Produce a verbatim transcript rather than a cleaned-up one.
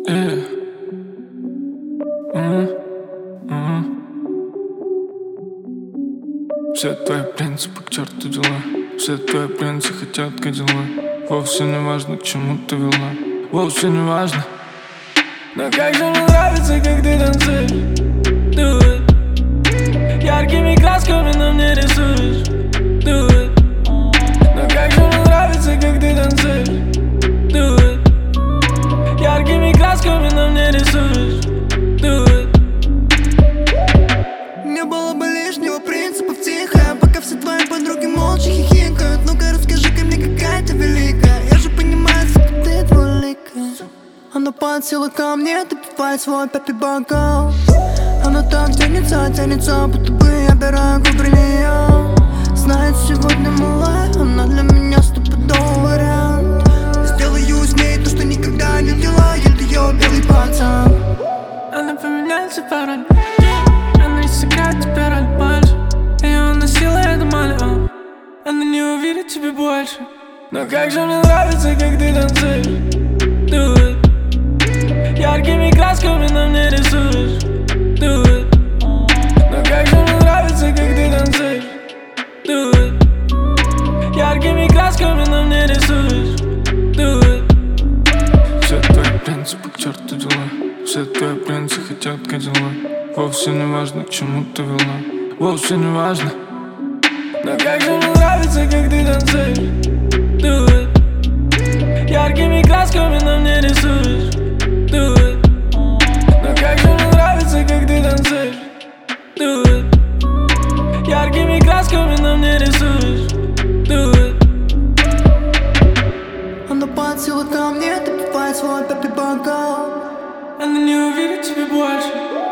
Yeah. Mm-hmm. Mm-hmm. Все твои принципы к черту дела. Все твои принцы хотят кадиллак. Вовсе не важно, к чему ты вела. Вовсе не важно. Но как же мне нравится, как ты танцуешь. Do it. Яркими красками на мне рисуешь. Do it. Но как же мне нравится, как ты танцуешь. Do it. Яркими красками на мне рисуешь. Do it. Не было бы лишнего принципов тихо, пока все твои подруги молча хихикают. Ну-ка расскажи-ка мне, какая ты великая. Я же понимаю, что ты двуликая. Она подсела ко мне, допивает свой пятый бокал. Она так тянется, тянется, будто бы я пираю губы нее. Знает, сегодня малая, она для меня стопудовый вариант. Сделаю с ней то, что никогда не делал ее белый пацан. Она поменяется пароль. Она иссякает теперь роль больше. Ее носила, я думали, о, она не увидит тебя больше. Но как же мне нравится, как ты танцуешь. Do it. Яркими красками на мне рисуешь. Do it. Но как же мне нравится, как ты танцуешь. Do it. Яркими красками на мне рисуешь. Do it. Все твои принципы к черту дела. Все твои принцы хотят кадиллак. Вовсе не важно, к чему ты вела. Вовсе не важно. Но как же мне нравится, как ты танцуешь. Do it. Яркими красками на мне рисуешь. Do it. Но как же мне нравится, как ты танцуешь. Do it. Яркими красками на мне рисуешь. Do it. Она подсела ко мне, допивает свой пятый бокал. Она не увидит тебя больше.